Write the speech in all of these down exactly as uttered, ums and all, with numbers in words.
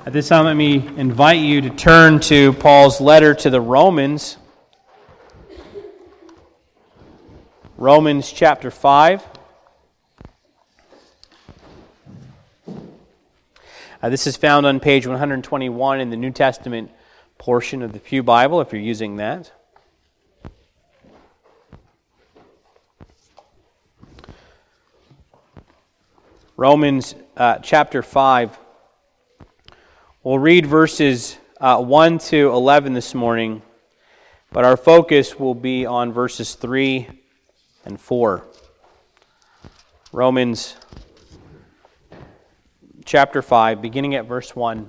At this time, let me invite you to turn to Paul's letter to the Romans. Romans chapter five. Uh, this is found on page one twenty-one in the New Testament portion of the Pew Bible, if you're using that. Romans uh, chapter five. We'll read verses uh, one to eleven this morning, but our focus will be on verses three and four. Romans chapter five, beginning at verse one.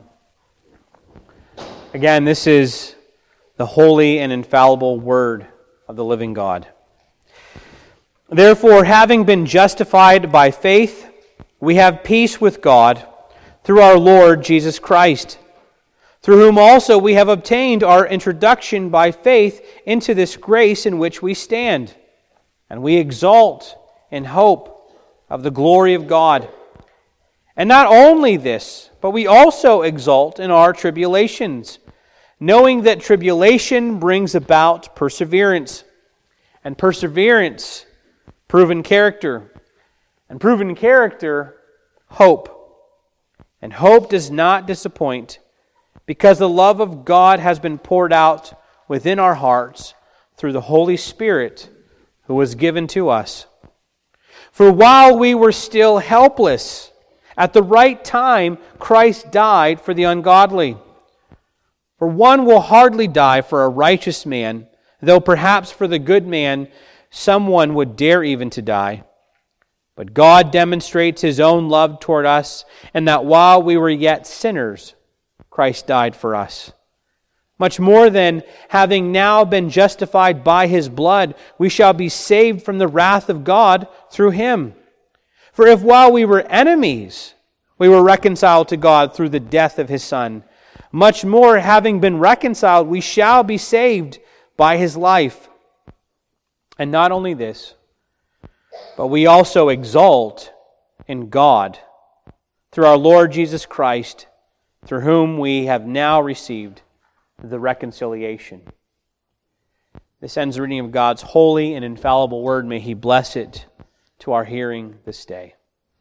Again, this is the holy and infallible Word of the living God. Therefore, having been justified by faith, we have peace with God through our Lord Jesus Christ, through whom also we have obtained our introduction by faith into this grace in which we stand, and we exult in hope of the glory of God. And not only this, but we also exult in our tribulations, knowing that tribulation brings about perseverance, and perseverance, proven character, and proven character, hope. And hope does not disappoint, because the love of God has been poured out within our hearts through the Holy Spirit who was given to us. For while we were still helpless, at the right time Christ died for the ungodly. For one will hardly die for a righteous man, though perhaps for the good man someone would dare even to die. But God demonstrates His own love toward us, and that while we were yet sinners, Christ died for us. Much more than, having now been justified by His blood, we shall be saved from the wrath of God through Him. For if while we were enemies, we were reconciled to God through the death of His Son, much more, having been reconciled, we shall be saved by His life. And not only this, but we also exult in God through our Lord Jesus Christ, through whom we have now received the reconciliation. This ends the reading of God's holy and infallible Word. May He bless it to our hearing this day.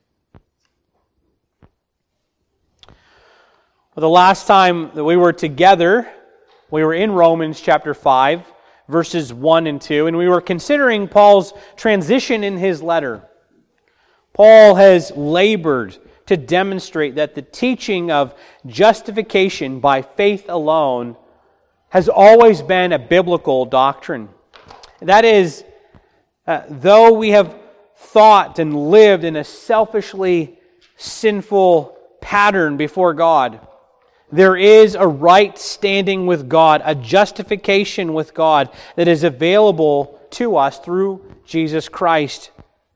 Well, the last time that we were together, we were in Romans chapter five, verses one and two, and we were considering Paul's transition in his letter. Paul has labored to demonstrate that the teaching of justification by faith alone has always been a biblical doctrine. That is, uh, though we have thought and lived in a selfishly sinful pattern before God, there is a right standing with God, a justification with God that is available to us through Jesus Christ.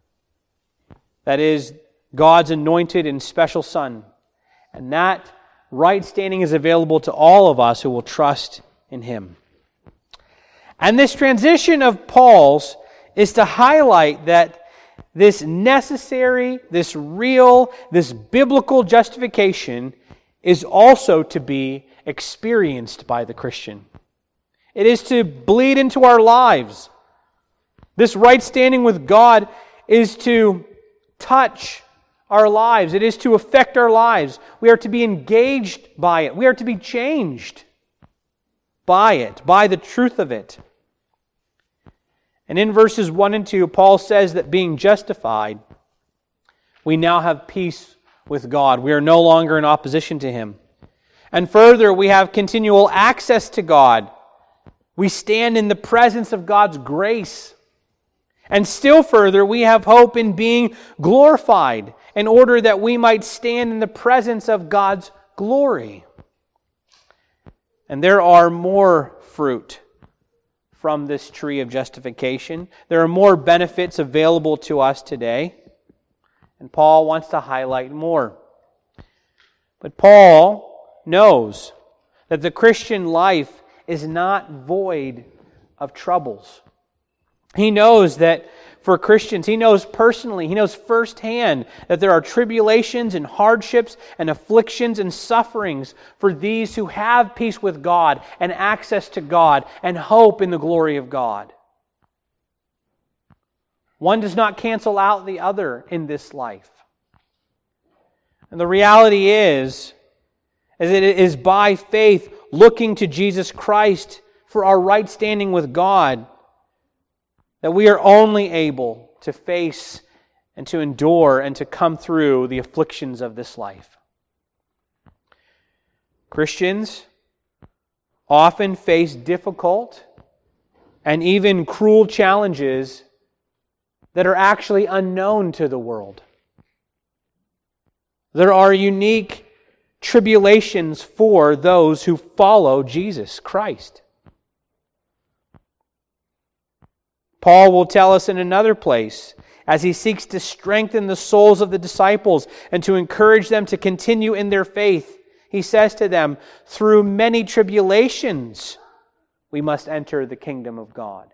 That is God's anointed and special Son. And that right standing is available to all of us who will trust in Him. And this transition of Paul's is to highlight that this necessary, this real, this biblical justification is also to be experienced by the Christian. It is to bleed into our lives. This right standing with God is to touch our lives. It is to affect our lives. We are to be engaged by it. We are to be changed by it, by the truth of it. And in verses one and two, Paul says that being justified, we now have peace with God. We are no longer in opposition to Him. And further, we have continual access to God. We stand in the presence of God's grace. And still further, we have hope in being glorified in order that we might stand in the presence of God's glory. And there are more fruit from this tree of justification. There are more benefits available to us today. And Paul wants to highlight more. But Paul knows that the Christian life is not void of troubles. He knows that for Christians, he knows personally, he knows firsthand that there are tribulations and hardships and afflictions and sufferings for these who have peace with God and access to God and hope in the glory of God. One does not cancel out the other in this life. And the reality is, is that it is by faith looking to Jesus Christ for our right standing with God that we are only able to face and to endure and to come through the afflictions of this life. Christians often face difficult and even cruel challenges that are actually unknown to the world. There are unique tribulations for those who follow Jesus Christ. Paul will tell us in another place, as he seeks to strengthen the souls of the disciples and to encourage them to continue in their faith, he says to them, through many tribulations we must enter the kingdom of God.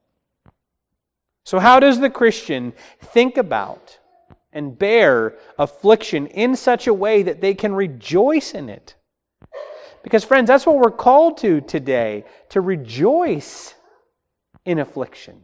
So how does the Christian think about and bear affliction in such a way that they can rejoice in it? Because friends, that's what we're called to today, to rejoice in affliction.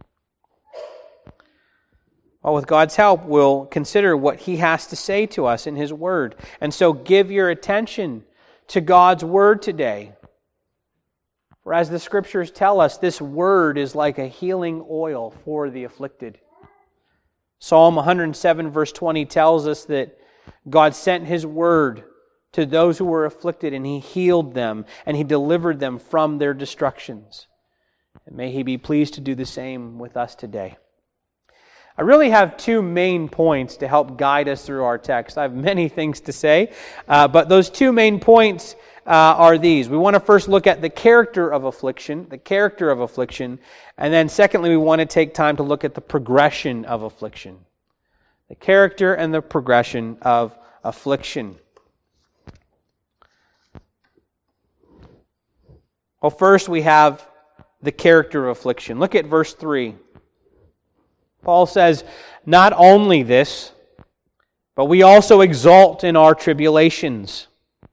Well, with God's help, we'll consider what He has to say to us in His Word. And so give your attention to God's Word today. For as the Scriptures tell us, this Word is like a healing oil for the afflicted. Psalm one hundred seven verse twenty tells us that God sent His Word to those who were afflicted, and He healed them, and He delivered them from their destructions. And may He be pleased to do the same with us today. I really have two main points to help guide us through our text. I have many things to say, uh, but those two main points uh, are these. We want to first look at the character of affliction, the character of affliction, and then secondly, we want to take time to look at the progression of affliction. The character and the progression of affliction. Well, first we have the character of affliction. Look at verse three. Paul says, not only this, but we also exult in our tribulations.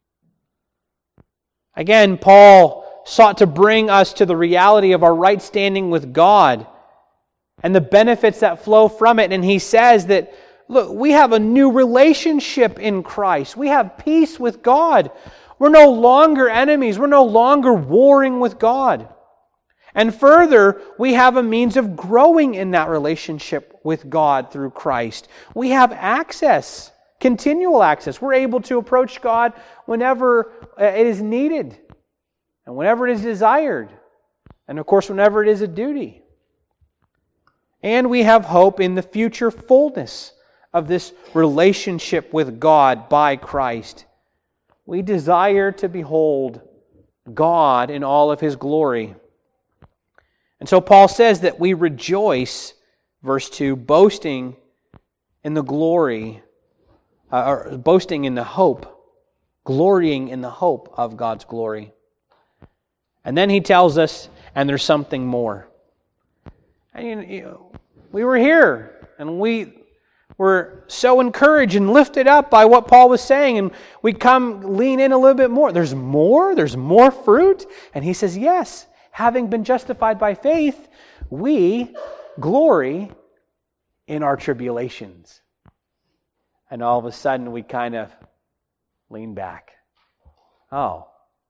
Again, Paul sought to bring us to the reality of our right standing with God and the benefits that flow from it. And he says that, look, we have a new relationship in Christ. We have peace with God. We're no longer enemies. We're no longer warring with God. And further, we have a means of growing in that relationship with God through Christ. We have access, continual access. We're able to approach God whenever it is needed and whenever it is desired. And of course, whenever it is a duty. And we have hope in the future fullness of this relationship with God by Christ. We desire to behold God in all of His glory. And so Paul says that we rejoice, verse two, boasting in the glory, uh, or boasting in the hope, glorying in the hope of God's glory. And then he tells us, and there's something more. And, you know, we were here, and we were so encouraged and lifted up by what Paul was saying, and we come lean in a little bit more. There's more? There's more fruit? And he says, yes. Having been justified by faith, we glory in our tribulations. And all of a sudden we kind of lean back. Oh.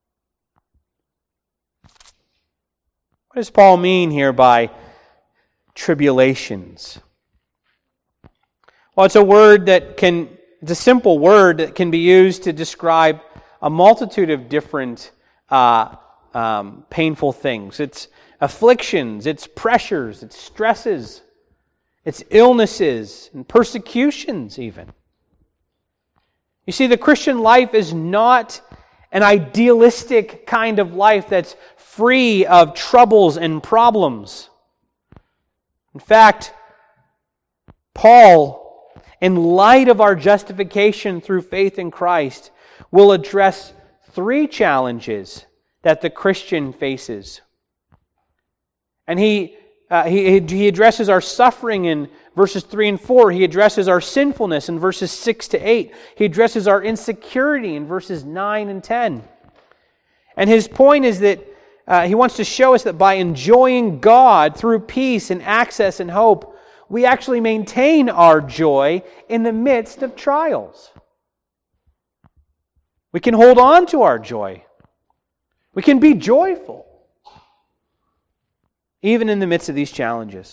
What does Paul mean here by tribulations? Well, it's a word that can, it's a simple word that can be used to describe a multitude of different uh Um, painful things. It's afflictions, it's pressures, it's stresses, it's illnesses and persecutions even. You see, the Christian life is not an idealistic kind of life that's free of troubles and problems. In fact, Paul, in light of our justification through faith in Christ, will address three challenges that the Christian faces. And he uh, he, he addresses our suffering in verses three and four. He addresses our sinfulness in verses six to eight. He addresses our insecurity in verses nine and ten. And his point is that uh, he wants to show us that by enjoying God through peace and access and hope, we actually maintain our joy in the midst of trials. We can hold on to our joy. We can be joyful, even in the midst of these challenges.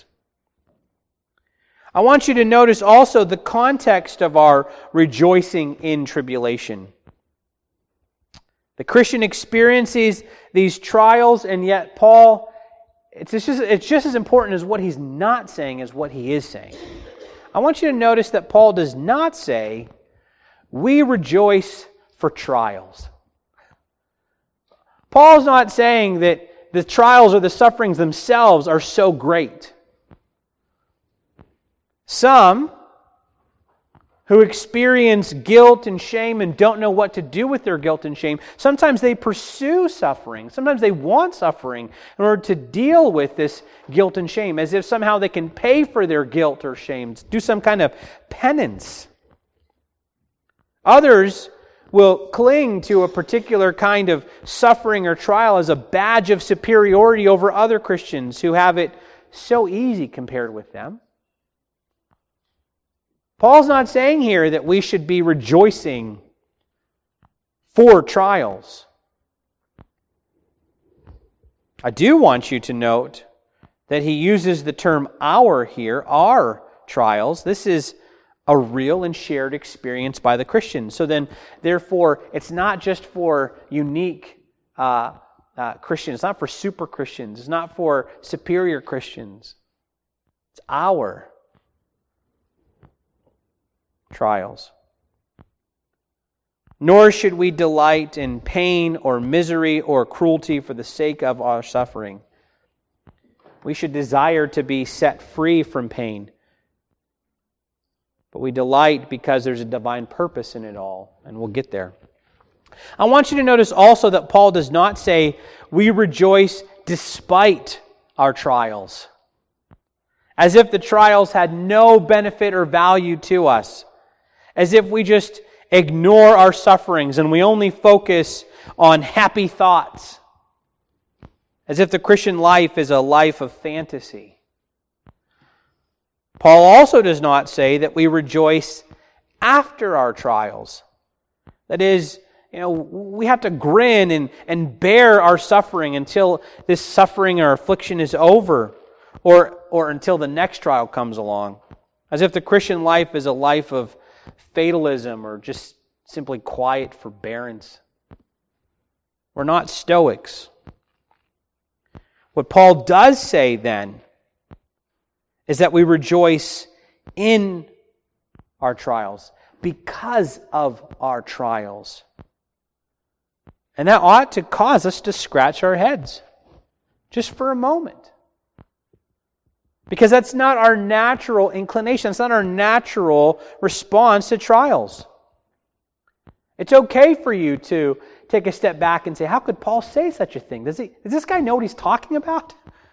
I want you to notice also the context of our rejoicing in tribulation. The Christian experiences these trials, and yet Paul, it's just, it's just as important as what he's not saying as what he is saying. I want you to notice that Paul does not say, we rejoice for trials. Paul's not saying that the trials or the sufferings themselves are so great. Some who experience guilt and shame and don't know what to do with their guilt and shame, sometimes they pursue suffering. Sometimes they want suffering in order to deal with this guilt and shame, as if somehow they can pay for their guilt or shame, do some kind of penance. Others will cling to a particular kind of suffering or trial as a badge of superiority over other Christians who have it so easy compared with them. Paul's not saying here that we should be rejoicing for trials. I do want you to note that he uses the term our here, our trials. This is a real and shared experience by the Christians. So then, therefore, it's not just for unique uh, uh, Christians. It's not for super Christians. It's not for superior Christians. It's our trials. Nor should we delight in pain or misery or cruelty for the sake of our suffering. We should desire to be set free from pain. But we delight because there's a divine purpose in it all, and we'll get there. I want you to notice also that Paul does not say, we rejoice despite our trials, as if the trials had no benefit or value to us, as if we just ignore our sufferings and we only focus on happy thoughts, as if the Christian life is a life of fantasy. Paul also does not say that we rejoice after our trials. That is, you know, we have to grin and, and bear our suffering until this suffering or affliction is over, or, or until the next trial comes along. As if the Christian life is a life of fatalism or just simply quiet forbearance. We're not Stoics. What Paul does say then is that we rejoice in our trials, because of our trials. And that ought to cause us to scratch our heads, just for a moment. Because that's not our natural inclination, that's not our natural response to trials. It's okay for you to take a step back and say, how could Paul say such a thing? Does he, does this guy know what he's talking about?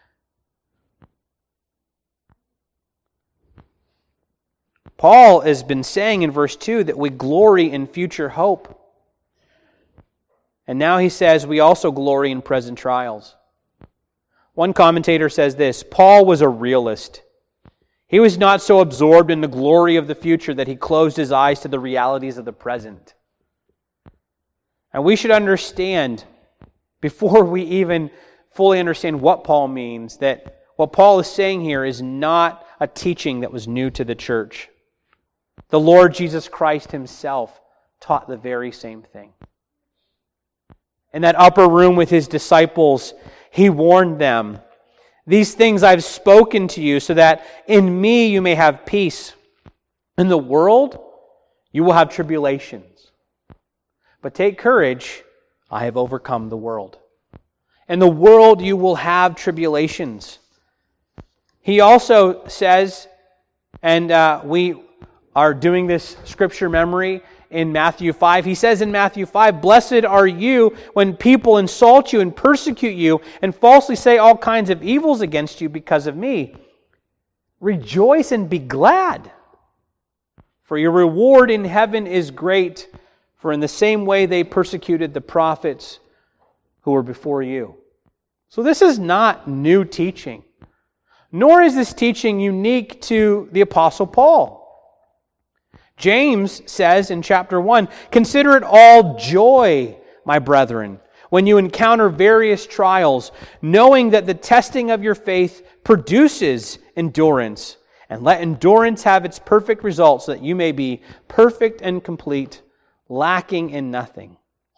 Paul has been saying in verse two that we glory in future hope. And now he says we also glory in present trials. One commentator says this, Paul was a realist. He was not so absorbed in the glory of the future that he closed his eyes to the realities of the present. And we should understand, before we even fully understand what Paul means, that what Paul is saying here is not a teaching that was new to the church. The Lord Jesus Christ himself taught the very same thing. In that upper room with his disciples, he warned them, these things I've spoken to you so that in me you may have peace. In the world you will have tribulations. But take courage, I have overcome the world. In the world you will have tribulations. He also says, and uh, we are doing this scripture memory in Matthew five. He says in Matthew five, "Blessed are you when people insult you and persecute you and falsely say all kinds of evils against you because of me. Rejoice and be glad, for your reward in heaven is great, for in the same way they persecuted the prophets who were before you." So this is not new teaching, nor is this teaching unique to the Apostle Paul. James says in chapter one, "Consider it all joy, my brethren, when you encounter various trials, knowing that the testing of your faith produces endurance. And let endurance have its perfect result, so that you may be perfect and complete, lacking in nothing."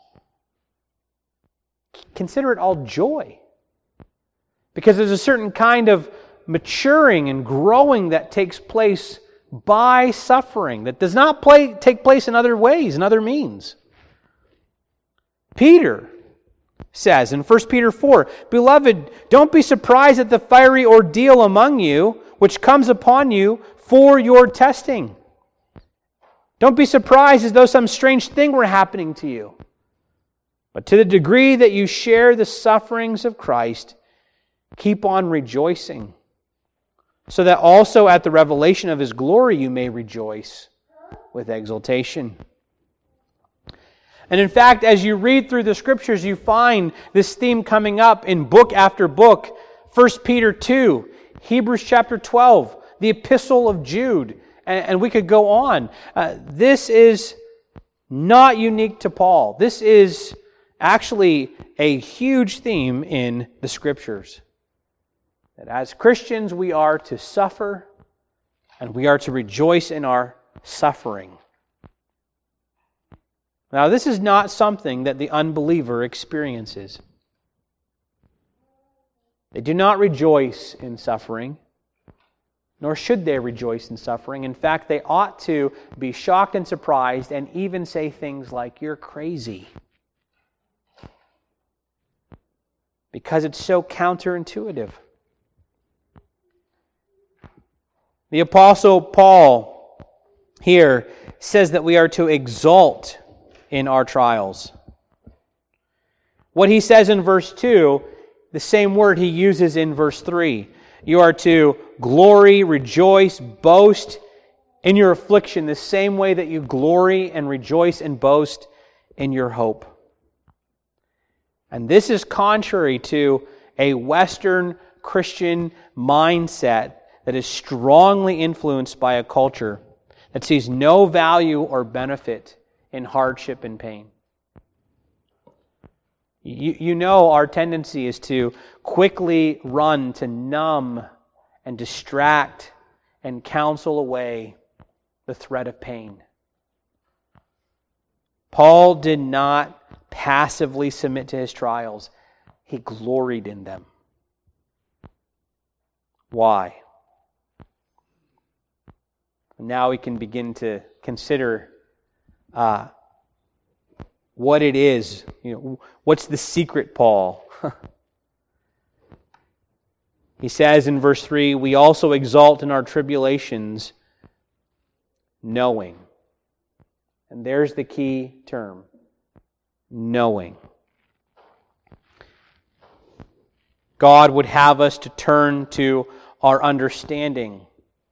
Consider it all joy, because there's a certain kind of maturing and growing that takes place by suffering that does not play, take place in other ways, in other means. Peter says in First Peter four, "Beloved, don't be surprised at the fiery ordeal among you, which comes upon you for your testing. Don't be surprised as though some strange thing were happening to you. But to the degree that you share the sufferings of Christ, keep on rejoicing, so that also at the revelation of His glory you may rejoice with exultation." And in fact, as you read through the Scriptures, you find this theme coming up in book after book. First Peter two, Hebrews chapter twelve, the Epistle of Jude, and, and we could go on. Uh, this is not unique to Paul. This is actually a huge theme in the Scriptures. That as Christians we are to suffer and we are to rejoice in our suffering. Now, this is not something that the unbeliever experiences. They do not rejoice in suffering, nor should they rejoice in suffering. In fact, they ought to be shocked and surprised and even say things like, "You're crazy," because it's so counterintuitive. The Apostle Paul here says that we are to exult in our trials. What he says in verse two, the same word he uses in verse three. You are to glory, rejoice, boast in your affliction the same way that you glory and rejoice and boast in your hope. And this is contrary to a Western Christian mindset that is strongly influenced by a culture that sees no value or benefit in hardship and pain. You, you know our tendency is to quickly run to numb and distract and counsel away the threat of pain. Paul did not passively submit to his trials. He gloried in them. Why? Now we can begin to consider uh, what it is. You know, what's the secret, Paul? He says in verse three, "We also exult in our tribulations, knowing." And there's the key term, knowing. God would have us to turn to our understanding.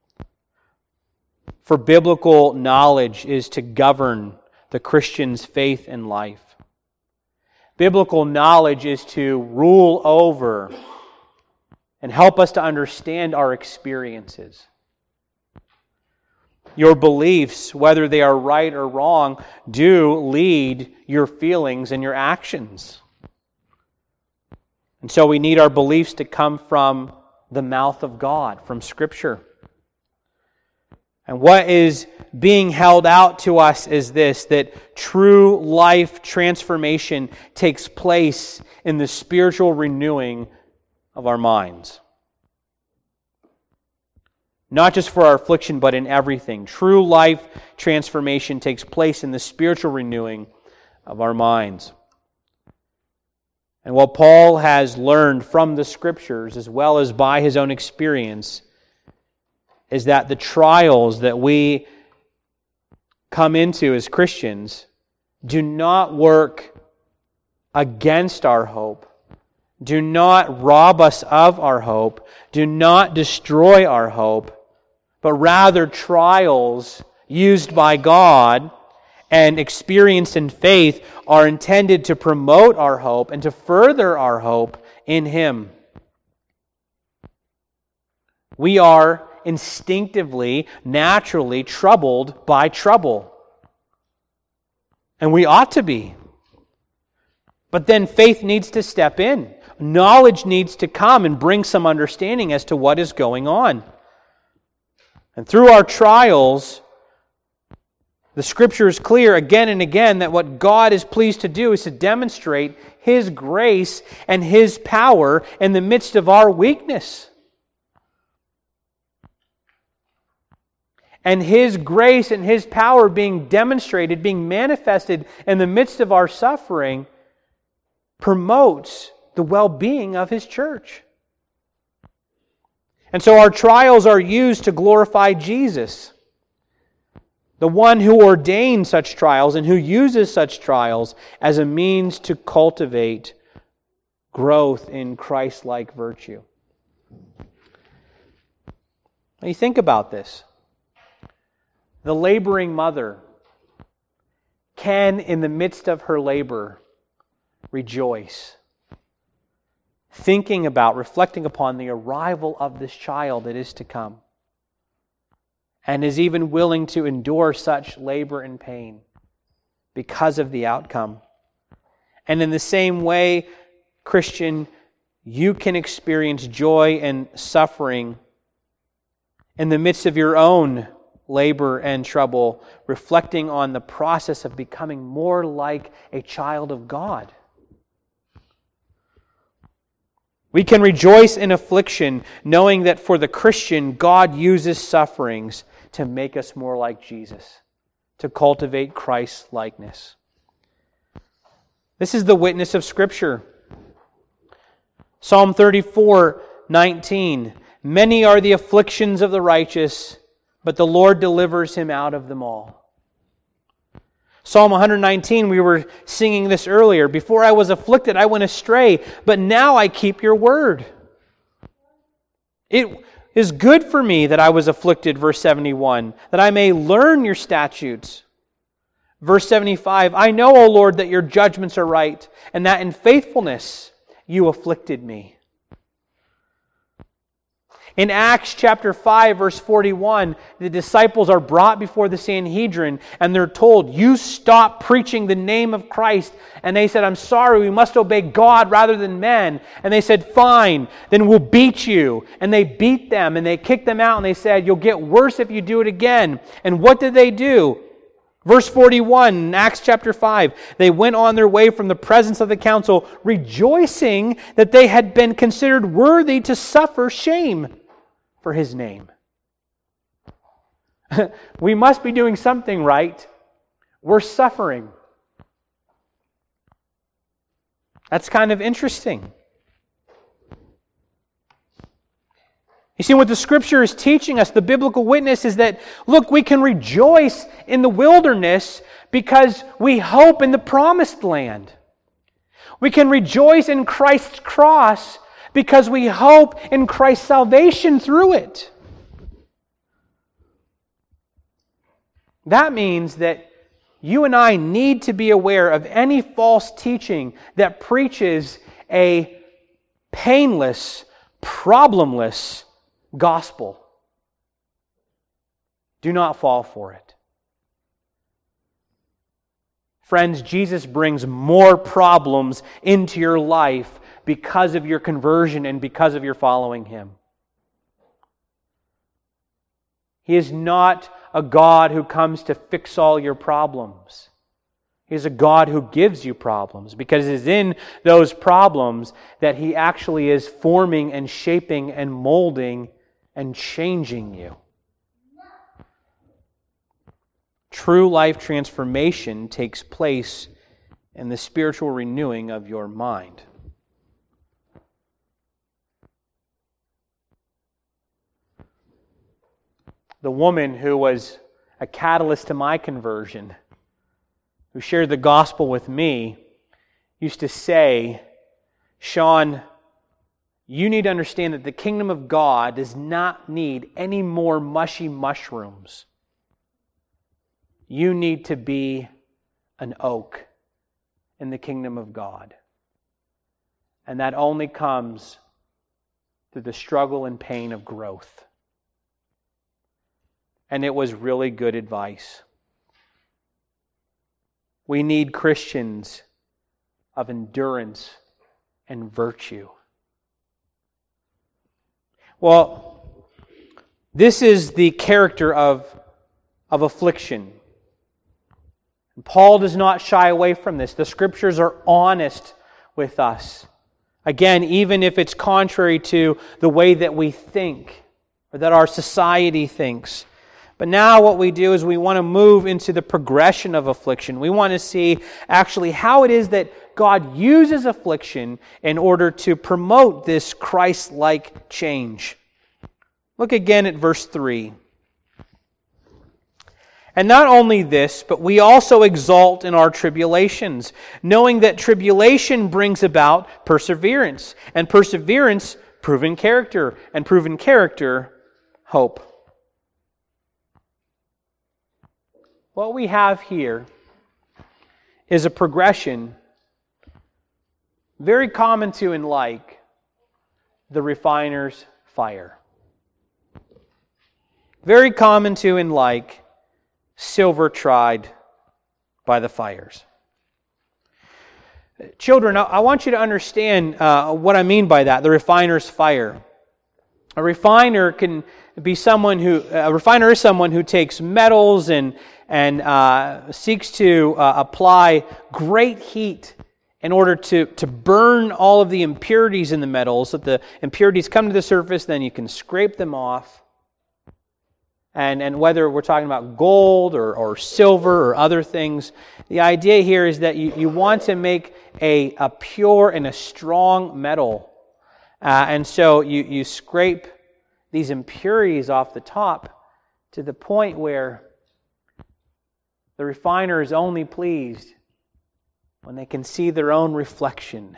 For biblical knowledge is to govern the Christian's faith and life. Biblical knowledge is to rule over and help us to understand our experiences. Your beliefs, whether they are right or wrong, do lead your feelings and your actions. And so we need our beliefs to come from the mouth of God, from Scripture. And what is being held out to us is this, that true life transformation takes place in the spiritual renewing of our minds. Not just for our affliction, but in everything. True life transformation takes place in the spiritual renewing of our minds. And what Paul has learned from the Scriptures, as well as by his own experience, is that the trials that we come into as Christians do not work against our hope, do not rob us of our hope, do not destroy our hope, but rather trials used by God and experienced in faith are intended to promote our hope and to further our hope in Him. We are instinctively, naturally troubled by trouble. And we ought to be. But then faith needs to step in. Knowledge needs to come and bring some understanding as to what is going on. And through our trials, the Scripture is clear again and again that what God is pleased to do is to demonstrate His grace and His power in the midst of our weakness. And His grace and His power being demonstrated, being manifested in the midst of our suffering, promotes the well-being of His church. And so our trials are used to glorify Jesus, the one who ordained such trials and who uses such trials as a means to cultivate growth in Christ-like virtue. Now you think about this. The laboring mother can, in the midst of her labor, rejoice, thinking about, reflecting upon the arrival of this child that is to come, and is even willing to endure such labor and pain because of the outcome. And in the same way, Christian, you can experience joy and suffering in the midst of your own labor and trouble, reflecting on the process of becoming more like a child of God. We can rejoice in affliction, knowing that for the Christian, God uses sufferings to make us more like Jesus, to cultivate Christ's likeness. This is the witness of Scripture. Psalm thirty-four nineteen. Many are the afflictions of the righteous, but the Lord delivers him out of them all. Psalm one nineteen, we were singing this earlier. Before I was afflicted, I went astray, but now I keep your word. It is good for me that I was afflicted, verse seventy-one, that I may learn your statutes. Verse seventy-five, I know, O Lord, that your judgments are right, and that in faithfulness you afflicted me. In Acts chapter five, verse forty-one, the disciples are brought before the Sanhedrin and they're told, you stop preaching the name of Christ. And they said, I'm sorry, we must obey God rather than men. And they said, fine, then we'll beat you. And they beat them and they kicked them out and they said, you'll get worse if you do it again. And what did they do? Verse forty-one, in Acts chapter five, they went on their way from the presence of the council, rejoicing that they had been considered worthy to suffer shame for His name. We must be doing something right. We're suffering. That's kind of interesting. You see, what the Scripture is teaching us, the biblical witness, is that, look, we can rejoice in the wilderness because we hope in the promised land. We can rejoice in Christ's cross because we hope in Christ's salvation through it. That means that you and I need to be aware of any false teaching that preaches a painless, problemless gospel. Do not fall for it. Friends, Jesus brings more problems into your life because of your conversion and because of your following Him. He is not a God who comes to fix all your problems. He is a God who gives you problems, because it is in those problems that He actually is forming and shaping and molding and changing you. True life transformation takes place in the spiritual renewing of your mind. The woman who was a catalyst to my conversion, who shared the gospel with me, used to say, Sean, you need to understand that the kingdom of God does not need any more mushy mushrooms. You need to be an oak in the kingdom of God. And that only comes through the struggle and pain of growth. And it was really good advice. We need Christians of endurance and virtue. Well, this is the character of, of affliction. And Paul does not shy away from this. The Scriptures are honest with us. Again, even if it's contrary to the way that we think or that our society thinks. But now what we do is we want to move into the progression of affliction. We want to see actually how it is that God uses affliction in order to promote this Christ-like change. Look again at verse three. And not only this, but we also exult in our tribulations, knowing that tribulation brings about perseverance, and perseverance, proven character, and proven character, hope. What we have here is a progression very common to and like the refiner's fire. Very common to and like silver tried by the fires. Children, I want you to understand uh, what I mean by that, the refiner's fire. A refiner can be someone who, a refiner is someone who takes metals and, and uh, seeks to uh, apply great heat in order to, to burn all of the impurities in the metals, so that the impurities come to the surface, then you can scrape them off. And, and whether we're talking about gold or, or silver or other things, the idea here is that you, you want to make a, a pure and a strong metal. Uh, and so you, you scrape these impurities off the top to the point where the refiner is only pleased when they can see their own reflection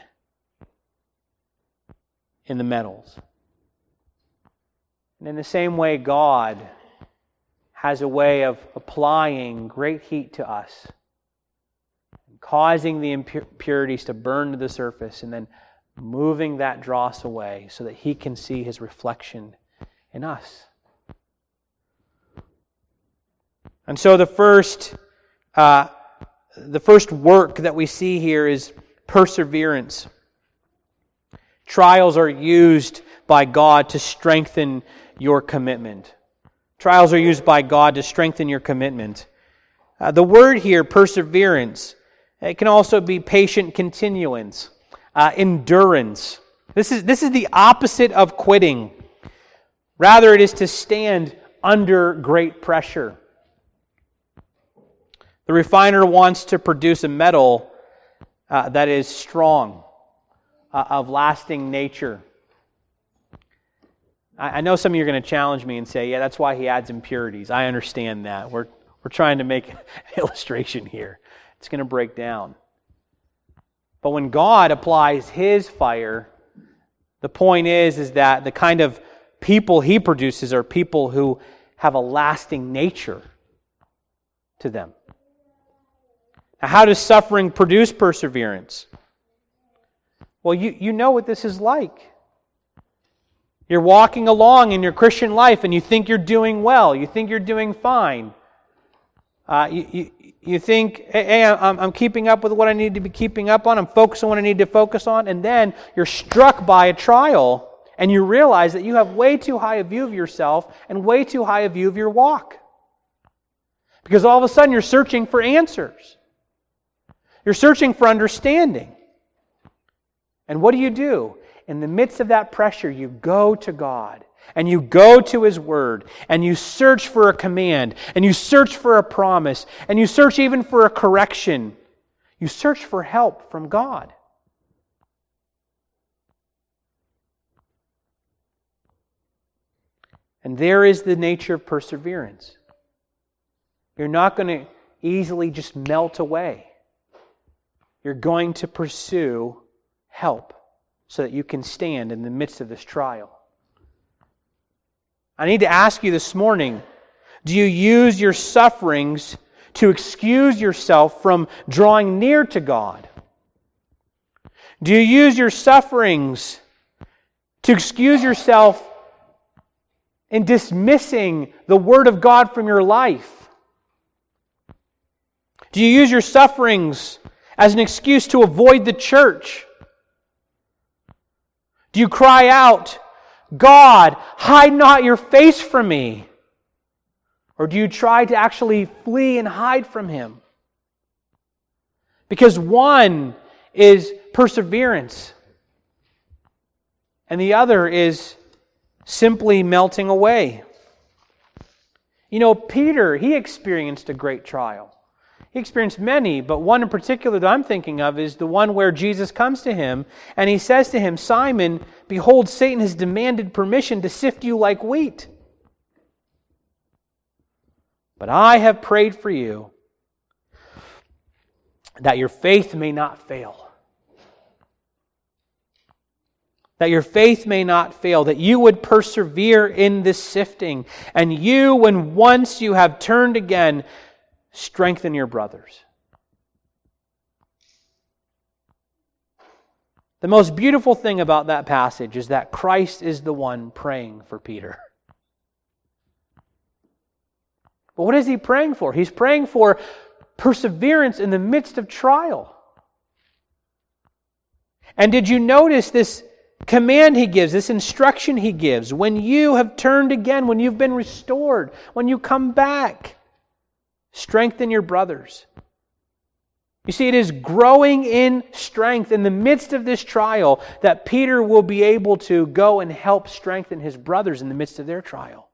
in the metals. And in the same way, God has a way of applying great heat to us, causing the impurities to burn to the surface, and then moving that dross away so that He can see His reflection in us. And so the first, uh, the first work that we see here is perseverance. Trials are used by God to strengthen your commitment. Trials are used by God to strengthen your commitment. Uh, the word here, perseverance, it can also be patient continuance, uh, endurance. This is, this is the opposite of quitting. Rather, it is to stand under great pressure. The refiner wants to produce a metal uh, that is strong, uh, of lasting nature. I know some of you are going to challenge me and say, yeah, that's why he adds impurities. I understand that. We're we're trying to make an illustration here. It's going to break down. But when God applies His fire, the point is, is that the kind of people He produces are people who have a lasting nature to them. Now, how does suffering produce perseverance? Well, you, you know what this is like. You're walking along in your Christian life and you think you're doing well. You think you're doing fine. Uh, you, you, you think, hey, I'm, I'm keeping up with what I need to be keeping up on. I'm focusing on what I need to focus on. And then you're struck by a trial and you realize that you have way too high a view of yourself and way too high a view of your walk. Because all of a sudden you're searching for answers. You're searching for understanding. And what do you do? In the midst of that pressure, you go to God, and you go to His Word, and you search for a command, and you search for a promise, and you search even for a correction. You search for help from God. And there is the nature of perseverance. You're not going to easily just melt away. You're going to pursue help so that you can stand in the midst of this trial. I need to ask you this morning, do you use your sufferings to excuse yourself from drawing near to God? Do you use your sufferings to excuse yourself in dismissing the Word of God from your life? Do you use your sufferings as an excuse to avoid the church? Do you cry out, God, hide not your face from me? Or do you try to actually flee and hide from Him? Because one is perseverance, and the other is simply melting away. You know, Peter, he experienced a great trial. He experienced many, but one in particular that I'm thinking of is the one where Jesus comes to him and He says to him, Simon, behold, Satan has demanded permission to sift you like wheat. But I have prayed for you that your faith may not fail. That your faith may not fail, that you would persevere in this sifting. And you, when once you have turned again, strengthen your brothers. The most beautiful thing about that passage is that Christ is the one praying for Peter. But what is He praying for? He's praying for perseverance in the midst of trial. And did you notice this command He gives, this instruction He gives? When you have turned again, when you've been restored, when you come back, strengthen your brothers. You see, it is growing in strength in the midst of this trial that Peter will be able to go and help strengthen his brothers in the midst of their trial.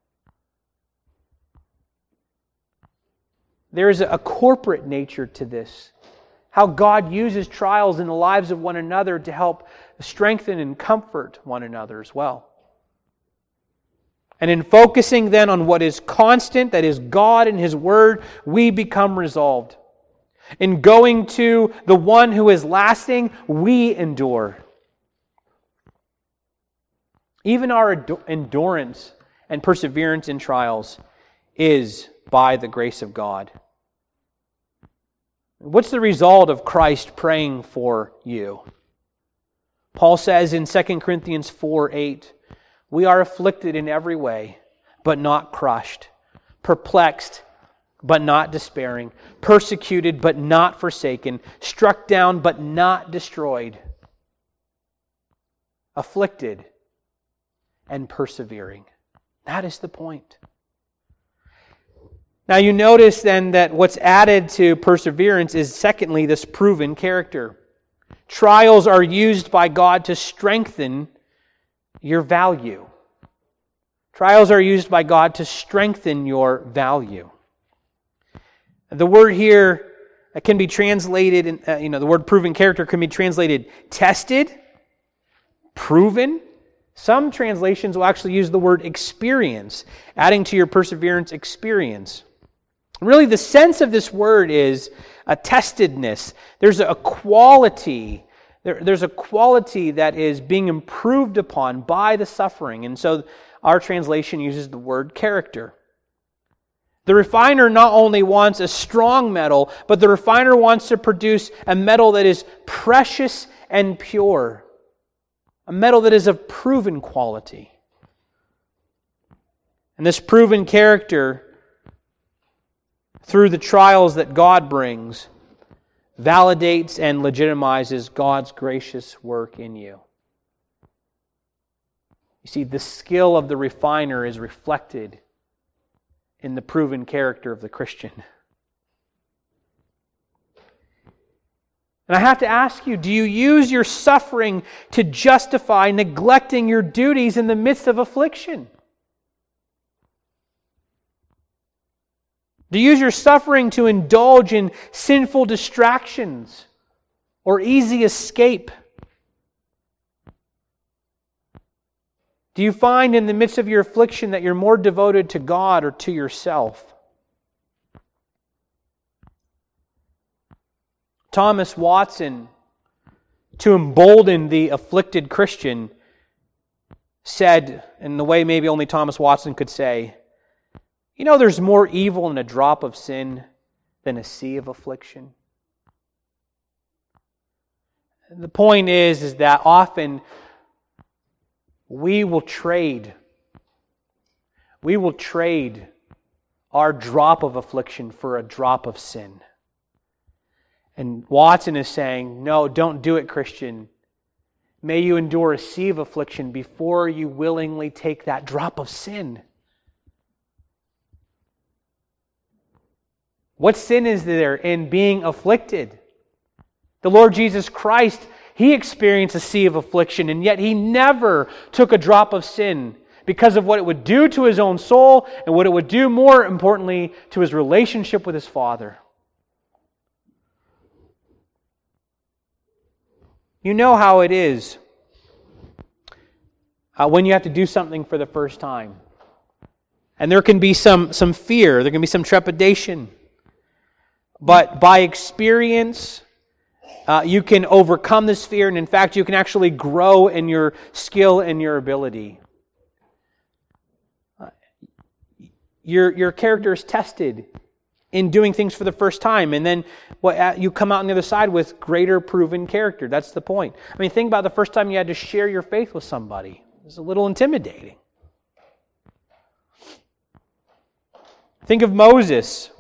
There is a corporate nature to this. How God uses trials in the lives of one another to help strengthen and comfort one another as well. And in focusing then on what is constant, that is God and His Word, we become resolved. In going to the one who is lasting, we endure. Even our endurance and perseverance in trials is by the grace of God. What's the result of Christ praying for you? Paul says in Second Corinthians four eight, we are afflicted in every way, but not crushed, perplexed, but not despairing, persecuted, but not forsaken, struck down, but not destroyed, afflicted and persevering. That is the point. Now you notice then that what's added to perseverance is secondly this proven character. Trials are used by God to strengthen your value. Trials are used by God to strengthen your value. The word here can be translated, in, uh, you know, the word proven character can be translated tested, proven. Some translations will actually use the word experience, adding to your perseverance experience. Really, the sense of this word is a testedness. There's a quality, there, there's a quality that is being improved upon by the suffering. And so our translation uses the word character. The refiner not only wants a strong metal, but the refiner wants to produce a metal that is precious and pure. A metal that is of proven quality. And this proven character, through the trials that God brings, validates and legitimizes God's gracious work in you. You see, the skill of the refiner is reflected in the proven character of the Christian. And I have to ask you, do you use your suffering to justify neglecting your duties in the midst of affliction? Do you use your suffering to indulge in sinful distractions or easy escape? Do you find in the midst of your affliction that you're more devoted to God or to yourself? Thomas Watson, to embolden the afflicted Christian, said, in the way maybe only Thomas Watson could say, you know, there's more evil in a drop of sin than a sea of affliction. The point is, is that often we will trade. We will trade our drop of affliction for a drop of sin. And Watson is saying, no, don't do it, Christian. May you endure a sea of affliction before you willingly take that drop of sin. What sin is there in being afflicted? The Lord Jesus Christ, He experienced a sea of affliction, and yet He never took a drop of sin because of what it would do to His own soul and what it would do, more importantly, to His relationship with His Father. You know how it is uh, when you have to do something for the first time. And there can be some, some fear, there can be some trepidation. But by experience, uh, you can overcome this fear, and in fact, you can actually grow in your skill and your ability. Uh, your, your character is tested in doing things for the first time, and then what, you come out on the other side with greater proven character. That's the point. I mean, think about the first time you had to share your faith with somebody. It's a little intimidating. Think of Moses,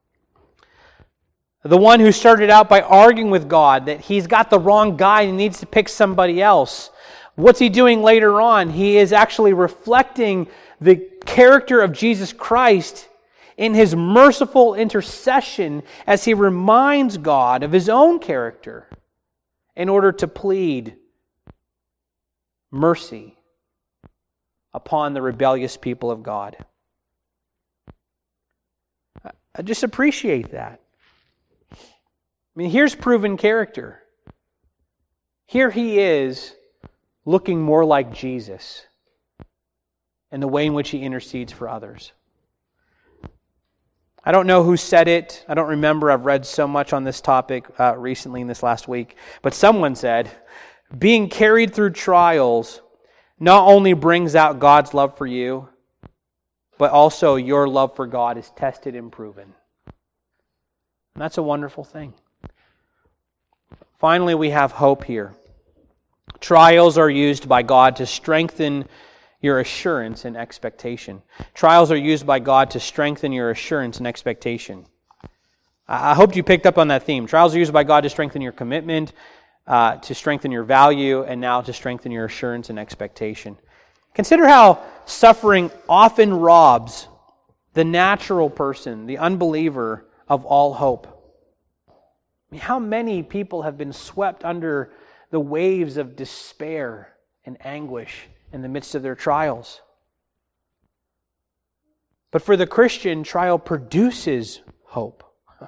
the one who started out by arguing with God that he's got the wrong guy and needs to pick somebody else. What's he doing later on? He is actually reflecting the character of Jesus Christ in His merciful intercession as He reminds God of His own character in order to plead mercy upon the rebellious people of God. I just appreciate that. I mean, here's proven character. Here he is looking more like Jesus in the way in which he intercedes for others. I don't know who said it. I don't remember. I've read so much on this topic uh, recently in this last week. But someone said, being carried through trials not only brings out God's love for you, but also your love for God is tested and proven. And that's a wonderful thing. Finally, we have hope here. Trials are used by God to strengthen your assurance and expectation. Trials are used by God to strengthen your assurance and expectation. I hope you picked up on that theme. Trials are used by God to strengthen your commitment, uh, to strengthen your value, and now to strengthen your assurance and expectation. Consider how suffering often robs the natural person, the unbeliever, of all hope. I mean, how many people have been swept under the waves of despair and anguish in the midst of their trials? But for the Christian, trial produces hope.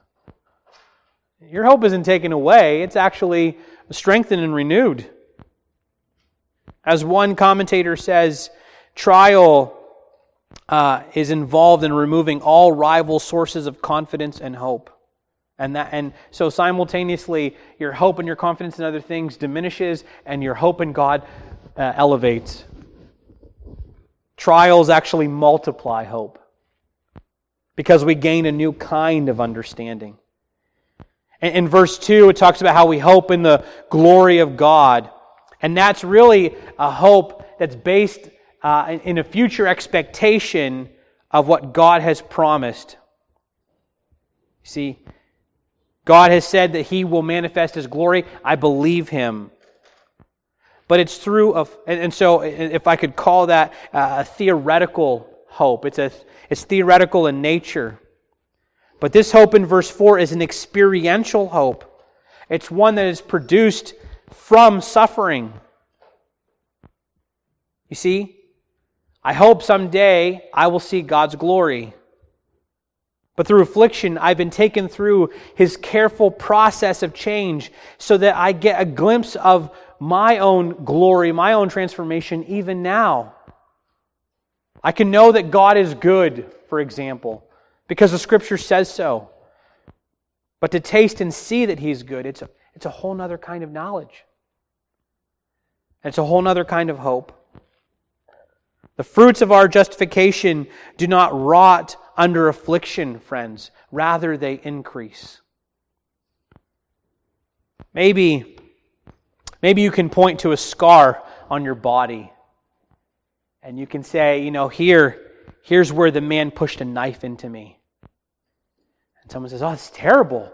Your hope isn't taken away, it's actually strengthened and renewed. As one commentator says, trial uh, is involved in removing all rival sources of confidence and hope. And that, and so simultaneously, your hope and your confidence in other things diminishes, and your hope in God uh, elevates. Trials actually multiply hope because we gain a new kind of understanding. In, in verse two, it talks about how we hope in the glory of God. And that's really a hope that's based uh, in, in a future expectation of what God has promised. See, God has said that He will manifest His glory. I believe Him. But it's through, a, and, and so if I could call that a theoretical hope, it's, a, it's theoretical in nature. But this hope in verse four is an experiential hope. It's one that is produced from suffering. You see, I hope someday I will see God's glory. But through affliction, I've been taken through His careful process of change so that I get a glimpse of my own glory, my own transformation even now. I can know that God is good, for example, because the Scripture says so. But to taste and see that He's good, it's a, it's a whole other kind of knowledge. It's a whole other kind of hope. The fruits of our justification do not rot under affliction, friends. Rather, they increase. Maybe, maybe you can point to a scar on your body. And you can say, you know, here, here's where the man pushed a knife into me. And someone says, oh, it's terrible.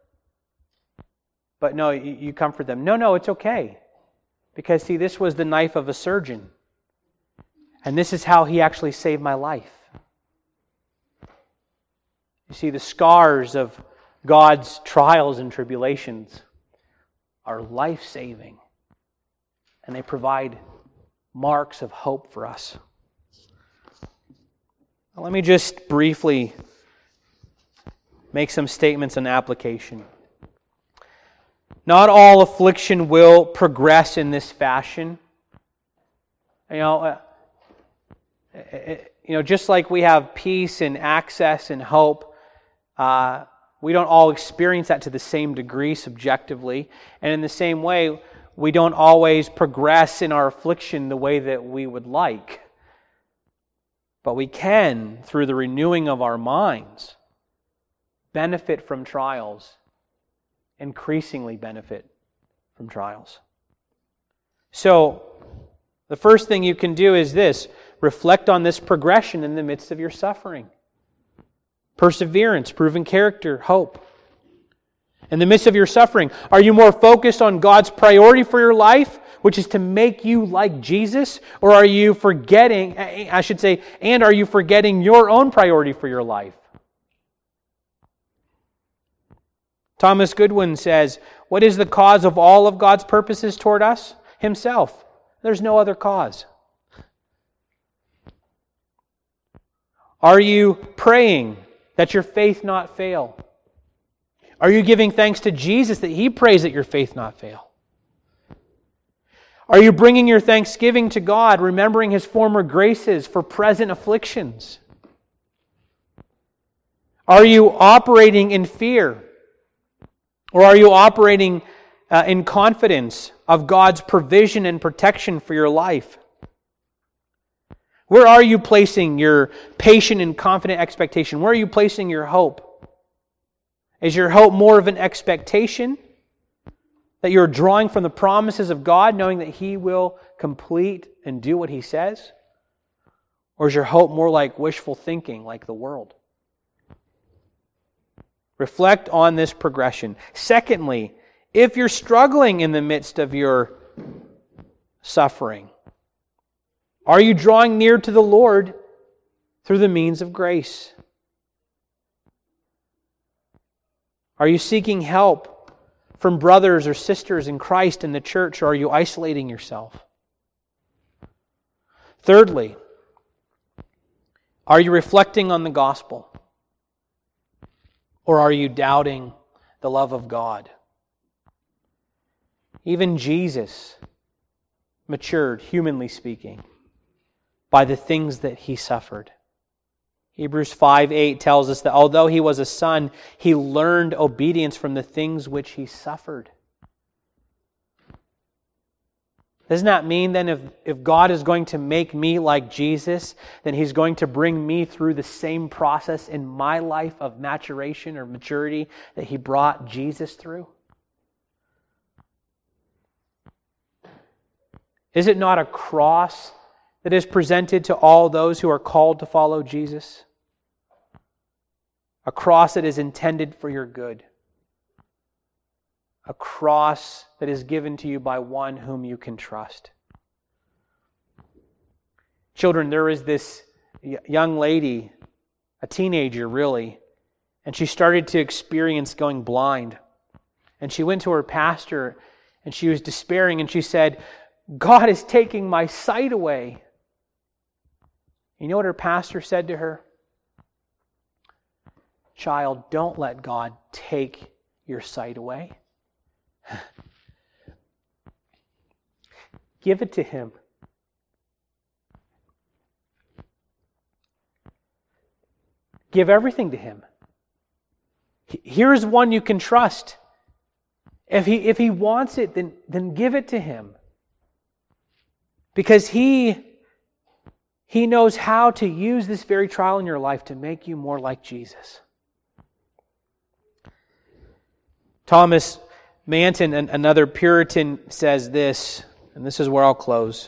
But no, you, you comfort them. No, no, it's okay. Because, see, this was the knife of a surgeon. And this is how he actually saved my life. You see, the scars of God's trials and tribulations are life-saving. And they provide marks of hope for us. Now, let me just briefly make some statements on application. Not all affliction will progress in this fashion. You know, uh, you know, just like we have peace and access and hope, uh, we don't all experience that to the same degree subjectively. And in the same way, we don't always progress in our affliction the way that we would like. But we can, through the renewing of our minds, benefit from trials, increasingly benefit from trials. So, the first thing you can do is this: reflect on this progression in the midst of your suffering. Perseverance, proven character, hope. In the midst of your suffering, are you more focused on God's priority for your life, which is to make you like Jesus? Or are you forgetting, I should say, and are you forgetting your own priority for your life? Thomas Goodwin says, what is the cause of all of God's purposes toward us? Himself. There's no other cause. Are you praying that your faith not fail? Are you giving thanks to Jesus that He prays that your faith not fail? Are you bringing your thanksgiving to God, remembering His former graces for present afflictions? Are you operating in fear? Or are you operating uh, in confidence of God's provision and protection for your life? Where are you placing your patient and confident expectation? Where are you placing your hope? Is your hope more of an expectation that you're drawing from the promises of God, knowing that He will complete and do what He says? Or is your hope more like wishful thinking, like the world? Reflect on this progression. Secondly, if you're struggling in the midst of your suffering, are you drawing near to the Lord through the means of grace? Are you seeking help from brothers or sisters in Christ in the church, or are you isolating yourself? Thirdly, are you reflecting on the gospel? Or are you doubting the love of God? Even Jesus matured, humanly speaking, by the things that He suffered. Hebrews five eight tells us that although He was a son, He learned obedience from the things which He suffered. Doesn't that mean then if, if God is going to make me like Jesus, then He's going to bring me through the same process in my life of maturation or maturity that He brought Jesus through? Is it not a cross that is presented to all those who are called to follow Jesus? A cross that is intended for your good. A cross that is given to you by one whom you can trust. Children, there is this young lady, a teenager really, and she started to experience going blind. And she went to her pastor and she was despairing and she said, God is taking my sight away. You know what her pastor said to her? Child, don't let God take your sight away. Give it to Him. Give everything to Him. Here's one you can trust. If he, if he wants it, then, then give it to him. Because he, he knows how to use this very trial in your life to make you more like Jesus. Thomas Manton, another Puritan, says this, and this is where I'll close.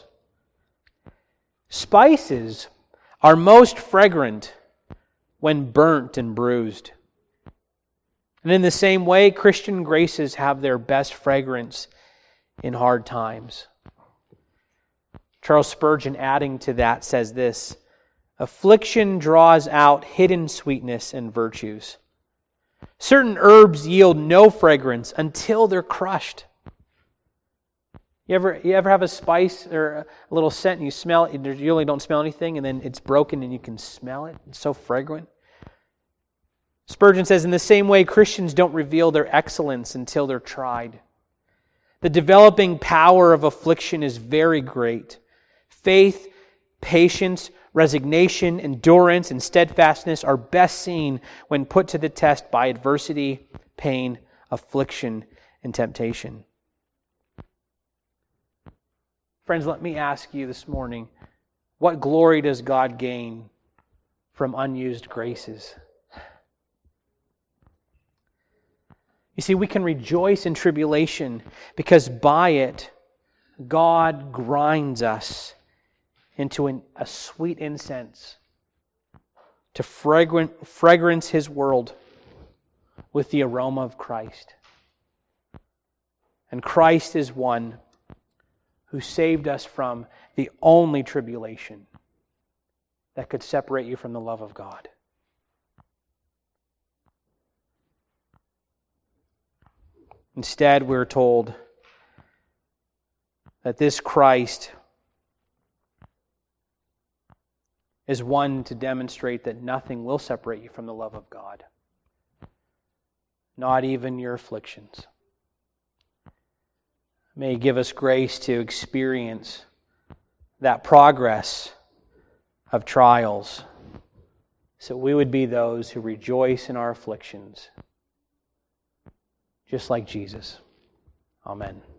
Spices are most fragrant when burnt and bruised. And in the same way, Christian graces have their best fragrance in hard times. Charles Spurgeon, adding to that, says this, affliction draws out hidden sweetness and virtues. Certain herbs yield no fragrance until they're crushed. You ever, you ever have a spice or a little scent and you smell it, you really don't smell anything, and then it's broken and you can smell it? It's so fragrant. Spurgeon says, in the same way, Christians don't reveal their excellence until they're tried. The developing power of affliction is very great. Faith, patience, resignation, endurance, and steadfastness are best seen when put to the test by adversity, pain, affliction, and temptation. Friends, let me ask you this morning, what glory does God gain from unused graces? You see, we can rejoice in tribulation because by it, God grinds us into an, a sweet incense to fragrant, fragrance His world with the aroma of Christ. And Christ is one who saved us from the only tribulation that could separate you from the love of God. Instead, we're told that this Christ is one to demonstrate that nothing will separate you from the love of God. Not even your afflictions. May He give us grace to experience that progress of trials, so we would be those who rejoice in our afflictions, just like Jesus. Amen.